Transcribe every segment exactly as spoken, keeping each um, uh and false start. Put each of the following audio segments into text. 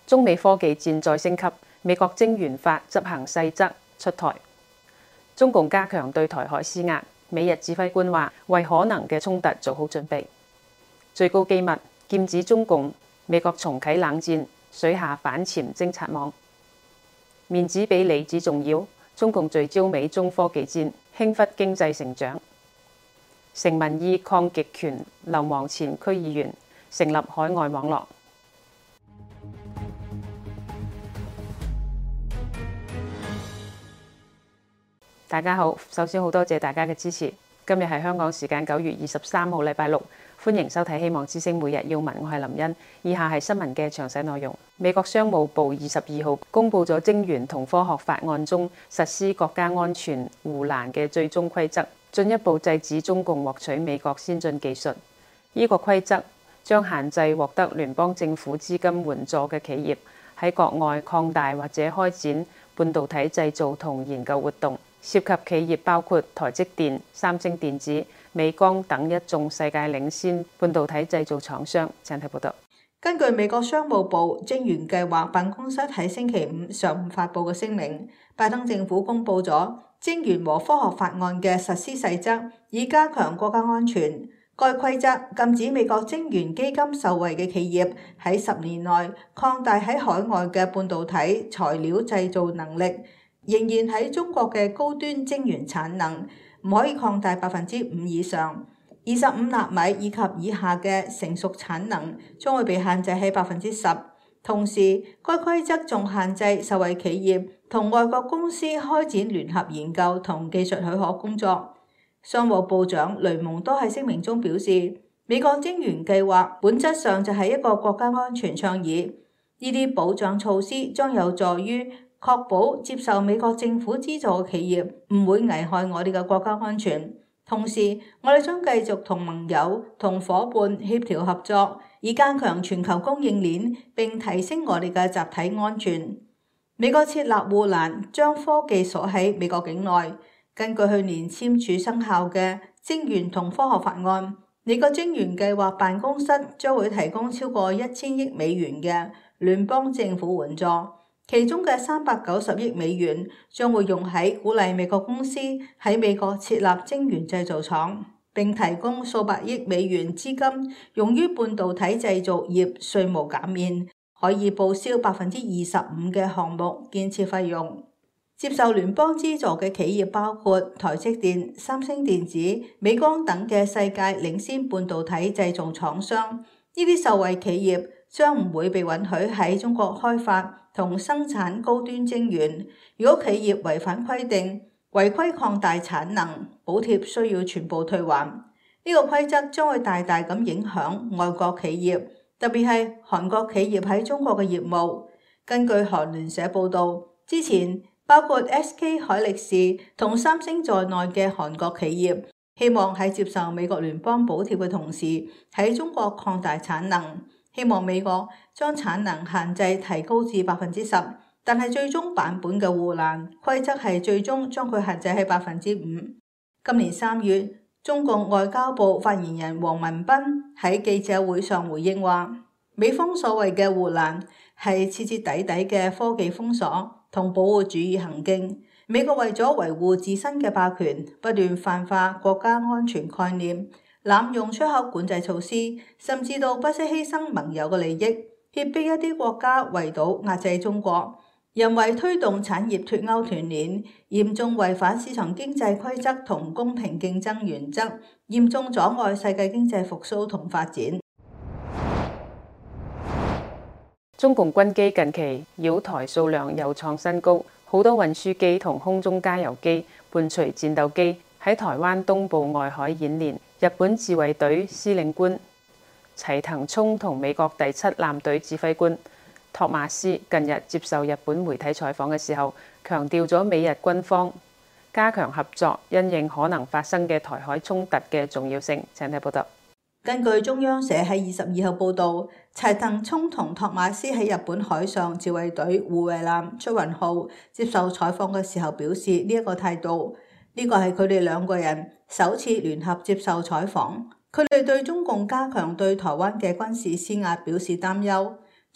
中美科技戰再升級，美國晶圓法執行細則出台，中共加強對台海施壓。美日指揮官話為可能嘅衝突做好準備。最高機密劍指中共，美國重啟冷戰，水下反潛偵察網。面子比里子重要，中共聚焦美中科技戰，輕忽經濟成長。成民意抗極權流亡前區議員，成立海外網絡。大家好，首先好多謝大家嘅支持。今日係香港時間九月二十三號，禮拜六，歡迎收睇《希望之聲每日要聞》，我係林茵。以下係新聞嘅詳細內容。美國商務部二十二號公布咗《晶圓同科學法案》中實施國家安全護欄嘅最終規則，進一步制止中共獲取美國先進技術。呢個規則將限制獲得聯邦政府資金援助嘅企業喺國外擴大或者開展半導體製造同研究活動。涉及企業包括台積電、三星電子、美光等一眾世界領先半導體製造廠商。請睇報道。 根據美國商務部晶圓計劃辦公室喺星期五上午發布嘅聲明，拜登政府公布咗晶圓和科學法案嘅實施細則，以加強國家安全。該規則禁止美國晶圓基金受惠嘅企業喺十年內擴大喺海外嘅半導體材料製造能力。仍然喺中國嘅高端晶圓產能唔可以擴大百分之五以上，二十五納米以及以下嘅成熟產能將會被限制喺百分之十。同時，該規則仲限制受惠企業同外國公司開展聯合研究同技術許可工作。商務部長雷蒙多喺聲明中表示，美國晶圓計劃本質上就係一個國家安全倡議，呢啲保障措施將有助於確保接受美國政府資助嘅企業唔會危害我哋嘅國家安全。同時，我哋將繼續同盟友同夥伴協調合作，以加強全球供應鏈並提升我哋嘅集體安全。美國設立護欄，將科技鎖喺美國境內。根據去年簽署生效嘅晶圓同科學法案，美國晶圓計劃辦公室將會提供超過一千億美元嘅聯邦政府援助。其中嘅三百九十億美元將會用喺鼓勵美國公司喺美國設立晶圓製造廠，並提供數百億美元資金用於半導體製造業稅務減免，可以報銷百分之二十五嘅項目建設費用。接受聯邦資助嘅企業包括台積電、三星電子、美光等嘅世界領先半導體製造廠商。呢啲受惠企業將唔會被允許喺中國開發同生產高端晶圓。如果企業違反規定，違規擴大產能，補貼需要全部退還。呢個規則將會大大咁影響外國企業，特別係韓國企業喺中國嘅業務。根據韓聯社報導，之前包括 S K 海力士同三星在內嘅韓國企業希望喺接受美國聯邦補貼嘅同時，喺中國擴大產能。希望美國將產能限制提高至百分之十，但係最終版本嘅護欄規則係最終將佢限制喺百分之五。今年三月，中共外交部發言人王文斌喺記者會上回應話，美方所謂嘅護欄係徹徹底底嘅科技封鎖同保護主義行徑。美國為咗維護自身嘅霸權，不斷泛化國家安全概念，濫用出口管制措施，甚至到不惜犧牲盟友嘅利益，脅迫一啲國家圍堵壓制中國，人為推動產業脫鈎斷鏈，嚴重違反市場經濟規則同公平競爭原則，嚴重阻礙世界經濟復甦同發展。 中共軍機近期擾台數量又創新高，好多運輸機同空中加油機伴隨戰鬥機喺台灣東部外海演練。日本自衛隊司令官齊藤聰同美國第七艦隊指揮官托馬斯近日接受日本媒體採訪嘅時候，強調咗美日軍方加強合作，因應可能發生嘅台海衝突嘅重要性。請睇報道。 根據中央社喺二十二號報導，齊藤聰同托馬斯喺日本海上自衛隊護衛艦出雲號接受採訪嘅時候表示呢一個態度。呢個係佢哋兩個人首次聯合接受採訪。佢哋對中共加強對台灣嘅軍事施壓表示擔憂。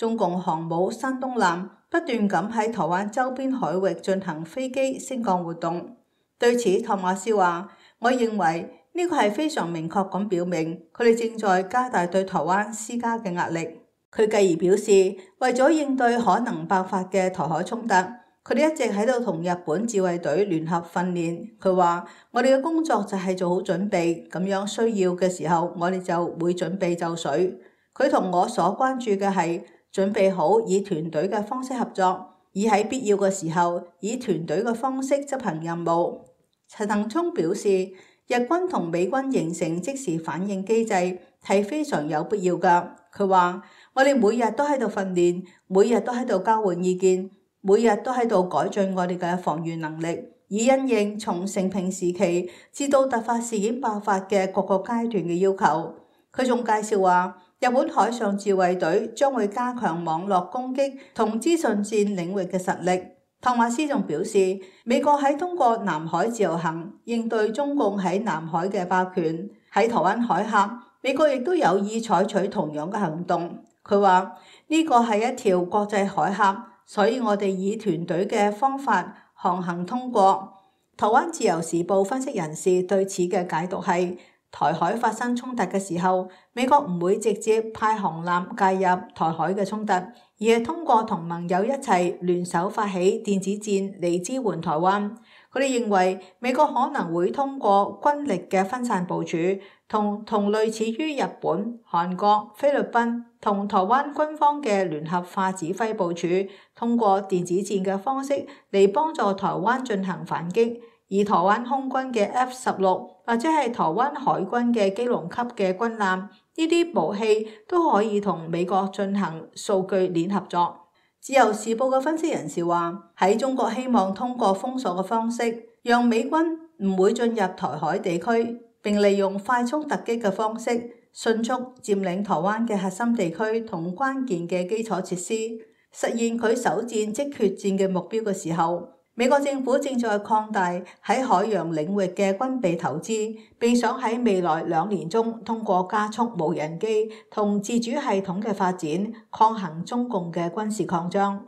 中共航母山東艦不斷咁喺台灣周邊海域進行飛機升降活動。對此，托馬斯話：我認為呢個係非常明確咁表明，佢哋正在加大對台灣施加嘅壓力。佢繼而表示，為咗應對可能爆發嘅台海衝突，佢哋一直喺度同日本自衛隊聯合訓練。佢話：我哋嘅工作就係做好準備，咁樣需要嘅時候，我哋就會準備就緒。佢同我所關注嘅係準備好以團隊嘅方式合作，以喺必要嘅時候以團隊嘅方式執行任務。陳騰聰表示，日軍同美軍形成即時反應機制係非常有必要㗎。佢話：我哋每日都喺度訓練，每日都喺度交換意見，每日都喺度改進我哋嘅防禦能力，以因應從成平時期至到突發事件爆發嘅各個階段嘅要求。佢仲介紹話，日本海上自衛隊將會加強網絡攻擊同資訊戰領域嘅實力。托馬斯仲表示，美國喺通過南海自由行應對中共喺南海嘅霸權，喺台灣海峽，美國亦都有意採取同樣嘅行動。佢話呢個係一條國際海峽，所以我哋以團隊嘅方法航行通過。台灣自由時報分析人士對此嘅解讀係，台海發生衝突嘅時候，美國唔會直接派航艦介入台海嘅衝突，而係通過同盟友一齊聯手發起電子戰嚟支援台灣。佢哋認為美國可能會通過軍力嘅分散部署，同同類似於日本、韓國、菲律賓同台灣軍方嘅聯合化指揮部署，通過電子戰嘅方式嚟幫助台灣進行反擊。而台灣空軍嘅 F 十六或者係台灣海軍嘅基隆級嘅軍艦，呢啲武器都可以同美國進行數據鏈合作。自由時報嘅分析人士話，喺中國希望通過封鎖嘅方式，讓美軍唔會進入台海地區，並利用快速突擊嘅方式，迅速佔領台灣嘅核心地區同關鍵嘅基礎設施，實現佢首戰即決戰嘅目標嘅時候，美國政府正在擴大喺海洋領域嘅軍備投資，並想喺未來兩年中通過加速無人機同自主系統嘅發展，抗衡中共嘅軍事擴張。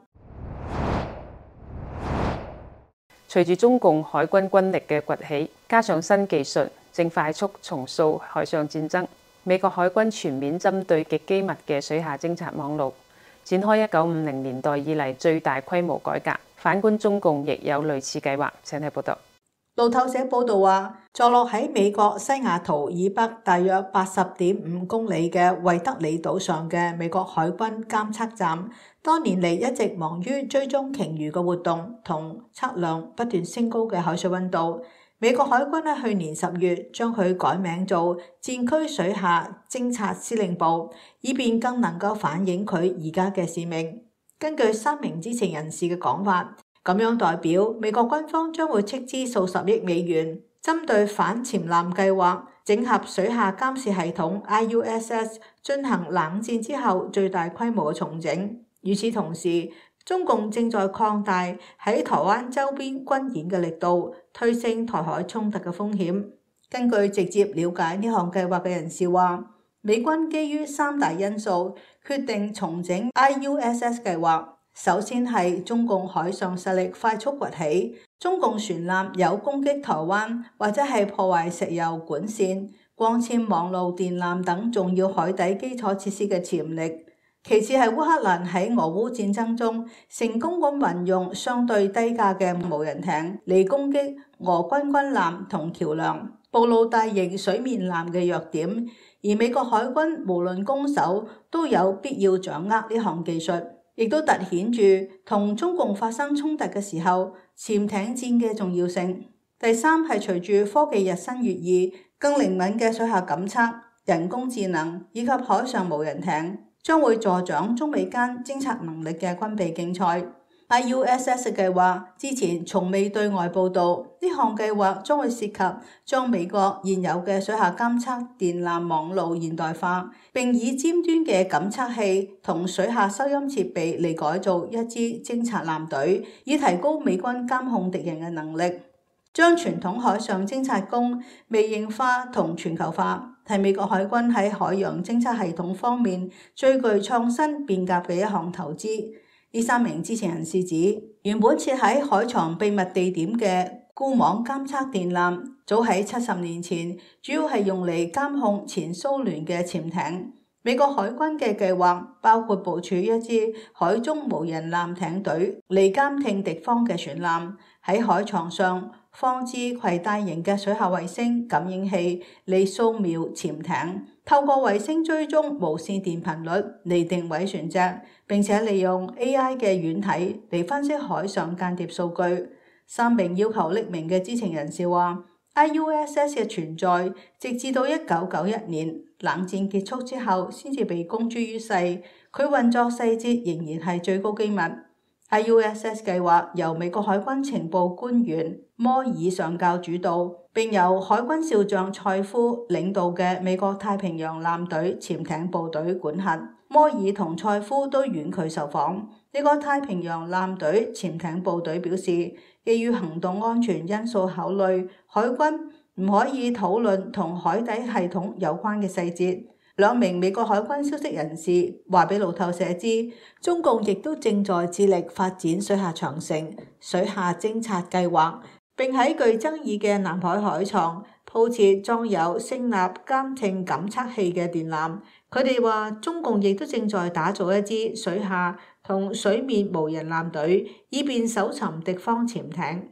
隨住中共海軍軍力嘅崛起，加上新技術正快速重塑海上戰爭，美國海軍全面針對極機密嘅水下偵察網絡，展開一九五零年代以嚟最大規模改革。反觀中共亦有類似計劃。請睇報道。 路透社報道話，坐落喺美國西雅圖以北大約八十點五公里嘅惠德里島上嘅美國海軍監測站，多年嚟一直忙於追蹤鯨魚嘅活動同測量不斷升高嘅海水溫度。美國海軍喺去年十月將佢改名做戰區水下偵察司令部，以便更能夠反映佢而家嘅使命。根據三名知情人士嘅講法，咁樣代表美國軍方將會斥資數十億美元，針對反潛艦計劃、整合水下監視系統 I U S S 進行冷戰之後最大規模嘅重整。與此同時，中共正在擴大喺台灣周邊軍演嘅力度，推升台海衝突嘅風險。根據直接了解呢項計劃嘅人士話，美軍基於三大因素決定重整 I U S S 計劃。首先係中共海上實力快速崛起，中共船艦有攻擊台灣或者係破壞石油管線、光纖網路、電纜等重要海底基礎設施嘅潛力。其次係烏克蘭喺俄烏戰爭中成功咁運用相對低價嘅無人艇嚟攻擊俄軍軍艦同橋梁，暴露大型水面艦嘅弱點。而美國海軍無論攻守都有必要掌握呢項技術，亦都凸顯住同中共發生衝突嘅時候潛艇戰嘅重要性。第三係隨住科技日新月異，更靈敏嘅水下感測、人工智能以及海上無人艇將會助長中美間偵察能力嘅軍備競賽。I U S S 計劃之前從未對外報導，呢項計劃將會涉及將美國現有嘅水下監測電纜網路現代化，並以尖端嘅感測器同水下收音設備嚟改造一支偵察艦隊，以提高美軍監控敵人嘅能力。 將傳統海上偵察工微型化同全球化，係美國海軍喺海洋偵察系統方面最具創新變革嘅一項投資。呢三名知情人士指，原本設喺海床秘密地點嘅固網監測電纜，早喺七十年前主要係用嚟監控前蘇聯嘅潛艇。美國海軍嘅計劃包括部署一支海中無人艦艇隊嚟監聽敵方嘅船艦，喺海床上放置攜帶型嘅水下衛星感應器嚟掃描潛艇，透過衛星追蹤無線電頻率嚟定位船隻，並且利用 A I 嘅軟體嚟分析海上間諜數據。三名要求匿名嘅知情人士話 I U S S 嘅存在直至到一九九一年冷戰結束之後先至被公諸於世，佢運作細節仍然係最高機密。I U S S 計劃由美國海軍情報官員摩爾上校主導，並由海軍少將塞夫領導嘅美國太平洋艦隊潛艇部隊管轄。摩爾同塞夫都婉拒受訪。呢個太平洋艦隊潛艇部隊表示，基於行動安全因素考慮，海軍唔可以討論同海底系統有關嘅細節。兩名美國海軍消息人士話俾路透社知，中共亦都正在致力發展水下長城、水下偵察計劃，並喺具爭議嘅南海海床鋪設裝有聲納監聽感測器嘅電纜。佢哋話，中共亦都正在打造一支水下同水面無人艦隊，以便搜尋敵方潛艇。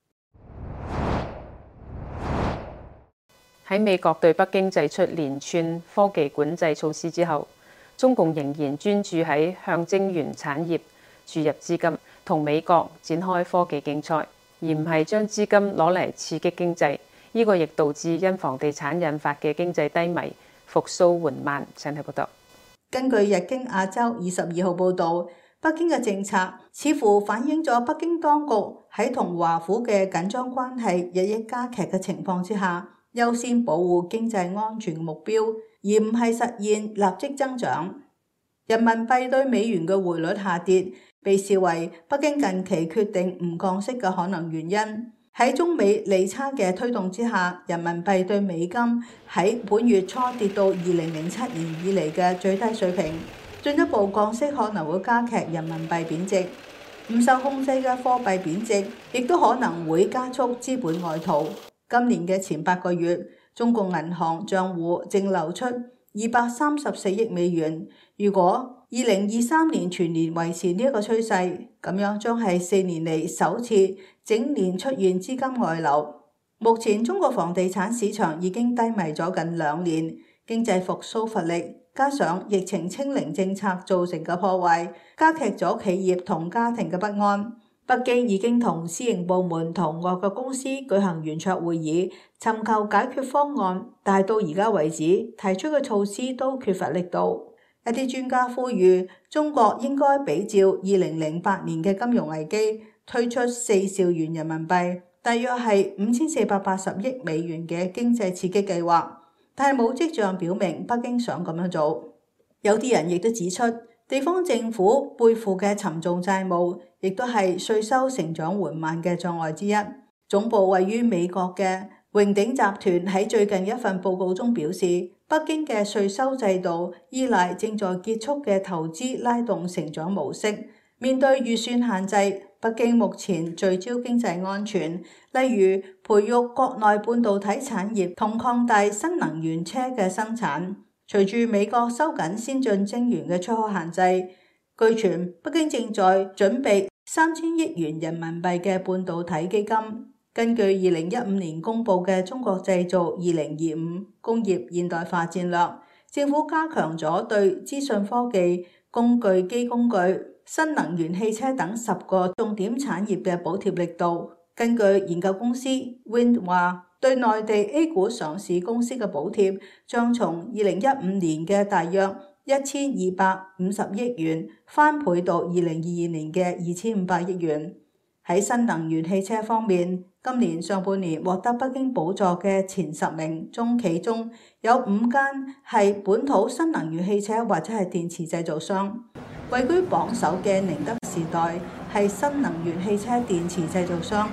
喺美國對北京祭出連串科技管制措施之後，中共仍然專注喺向晶圓產業注入資金，同美國展開科技競賽，而唔係將資金攞嚟刺激經濟。呢、這個亦導致因房地產引發嘅經濟低迷、復甦緩慢。請睇報道。 根據日經亞洲二十二號報導，北京嘅政策似乎反映咗北京當局喺同華府嘅緊張關係日益加劇嘅情況之下，優先保護經濟安全嘅目標，而唔係實現立即增長。人民幣對美元嘅匯率下跌，被視為北京近期決定唔降息嘅可能原因。喺中美利差嘅推動之下，人民幣對美金喺本月初跌到二零零七年以嚟嘅最低水平。進一步降息可能會加劇人民幣貶值，唔受控制嘅貨幣貶值亦都可能會加速資本外逃。今年嘅前八個月，中共銀行賬戶淨流出二百三十四億美元。如果二零二三年全年維持呢一個趨勢，咁樣將係四年嚟首次整年出現資金外流。目前中國房地產市場已經低迷咗近兩年，經濟復甦乏力，加上疫情清零政策造成嘅破壞，加劇咗企業同家庭嘅不安。北京已經同私營部門同外國公司舉行圓桌會議，尋求解決方案，但係到而家為止提出嘅措施都缺乏力度。一啲專家呼籲中國應該比照二零零八年嘅金融危機，推出四兆元人民幣，大約係五千四百八十億美元嘅經濟刺激計劃，但係冇跡象表明北京想咁樣做。有啲人亦都指出，地方政府背負嘅沉重債務，亦都係稅收成長緩慢嘅障礙之一。總部位於美國嘅榮鼎集團喺最近一份報告中表示，北京嘅稅收制度依賴正在結束嘅投資拉動成長模式。面對預算限制，北京目前聚焦經濟安全，例如培育國內半導體產業同擴大新能源車嘅生產。隨住美國收緊先進晶圓嘅出口限制，據傳北京正在準備三千億元人民幣嘅半導體基金。根據二零一五年公布嘅中國製造二零二五工業現代化戰略，政府加強咗對資訊科技、工具機工具、新能源汽車等十個重點產業嘅補貼力度。根據研究公司 Wind 話，對內地 A 股上市公司嘅補貼將從二零一五年嘅大約一千二百五十億元翻倍到二零二二年嘅二千五百億元。喺新能源汽車方面，今年上半年獲得北京補助嘅前十名中企中有五間係本土新能源汽車或者係電池製造商。位居榜首嘅寧德時代係新能源汽車電池製造商。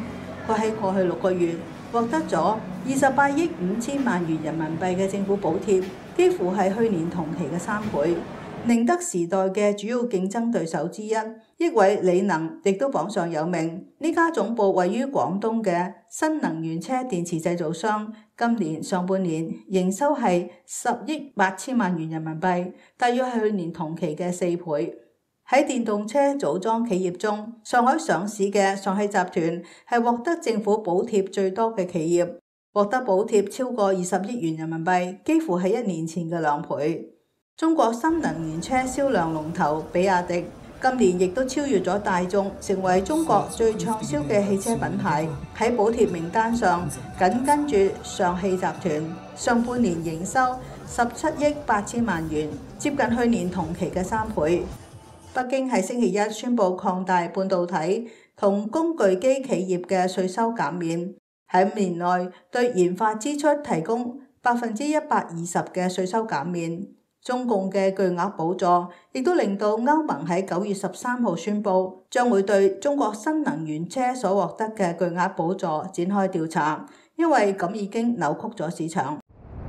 佢喺過去六個月獲得咗二十八億五千萬元人民幣嘅政府補貼，幾乎係去年同期嘅三倍。寧德時代嘅主要競爭對手之一億偉理能亦都榜上有名。呢家總部位於廣東嘅新能源車電池製造商，今年上半年營收係十億八千萬元人民幣，大約係去年同期嘅四倍。喺電動車組裝企業中，上海上市嘅上汽集團係獲得政府補貼最多嘅企業，獲得補貼超過二十億元人民幣，幾乎係一年前嘅兩倍。中國新能源車銷量龍頭比亞迪今年亦都超越咗大眾，成為中國最暢銷嘅汽車品牌。喺補貼名單上緊跟住上汽集團，上半年營收十七億八千萬元，接近去年同期嘅三倍。北京喺星期一宣布擴大半導體同工具機企業嘅稅收減免，喺五年內對研發支出提供百分之一百二十嘅稅收減免。中共嘅巨額補助亦都令到歐盟喺九月十三號宣布，將會對中國新能源車所獲得嘅巨額補助展開調查，因為咁已經扭曲咗市場。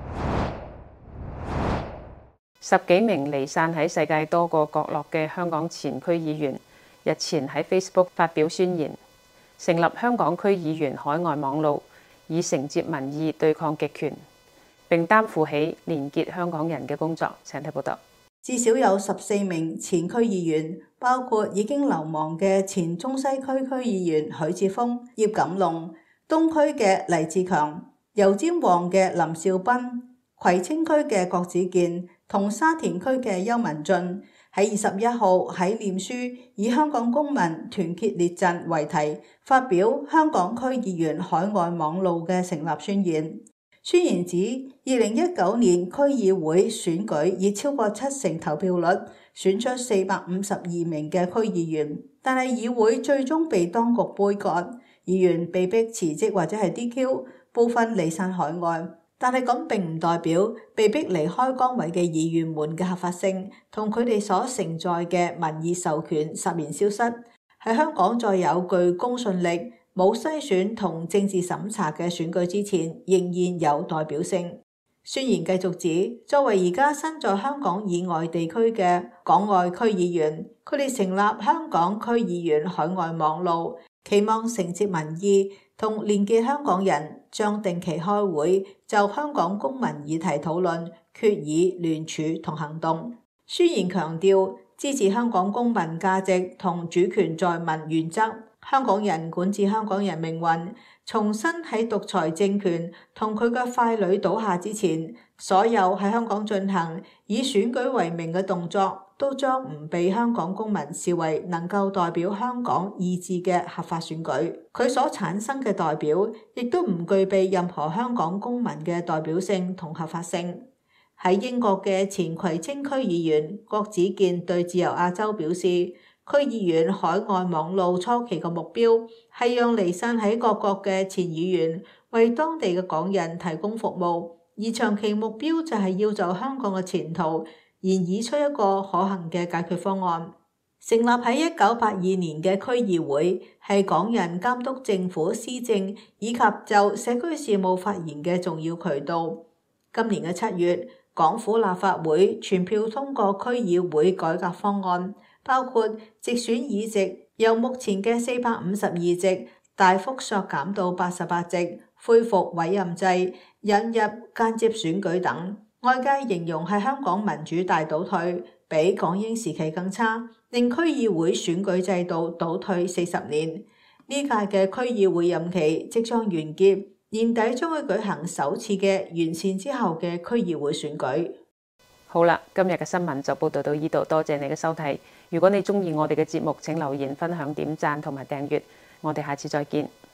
十幾名離散喺世界多個角落嘅香港前區議員日前喺 Facebook 發表宣言，成立香港區議員海外網路，以承接民意對抗極權，並擔負起連結香港人嘅工作。請睇報道。 至少有十四名前區議員，包括已經流亡嘅前中西區區議員許智峰、葉錦龍，東區嘅黎志強，油尖旺嘅林兆斌，葵青區嘅郭子健同沙田區嘅邱文俊，喺二十一號喺臉書以香港公民團結列陣為題，發表香港區議員海外網路嘅成立宣言。宣言指，二零一九年區議會選舉以超過七成投票率選出四百五十二名嘅區議員，但係議會最終被當局杯葛，議員被迫辭職或者係 D Q， 部分離散海外。但係咁並唔代表被迫離開崗位嘅議員們嘅合法性同佢哋所承載嘅民意授權突然消失。喺香港再有具公信力、冇篩選同政治審查嘅選舉之前，仍然有代表性。宣言繼續指，作為而家身在香港以外地區嘅港外區議員，佢哋成立香港區議員海外網路，期望承接民意同連結香港人，將定期開會就香港公民議題討論、決議、聯署同行動。宣言強調支持香港公民價值同主權在民原則，香港人管治香港人命運，重新喺獨裁政權同佢嘅傀儡倒下之前，所有喺香港進行以選舉為名嘅動作，都將唔被香港公民視為能夠代表香港意志嘅合法選舉。佢所產生嘅代表，亦都唔具備任何香港公民嘅代表性同合法性。喺英國嘅前葵青區議員郭子健對自由亞洲表示，區議員海外網路初期嘅目標係讓離散喺各國嘅前議員為當地嘅港人提供服務，而長期目標就係要就香港嘅前途研擬出一個可行嘅解決方案。成立喺一九八二年嘅區議會係港人監督政府施政以及就社區事務發言嘅重要渠道。今年嘅七月，港府立法會全票通過區議會改革方案，包括直選議席由目前嘅四百五十二席大幅削減到八十八席，恢復委任制，引入間接選舉等。外界形容係香港民主大倒退，比港英時期更差，令區議會選舉制度倒退四十年。呢屆嘅區議會任期即將完結，年底將會舉行首次嘅完善之後嘅區議會選舉。 好啦，今日嘅新聞就報道到呢度，多謝你嘅收睇。如果你鍾意我哋嘅節目，請留言、分享、點讚同埋訂閱。我哋下次再見。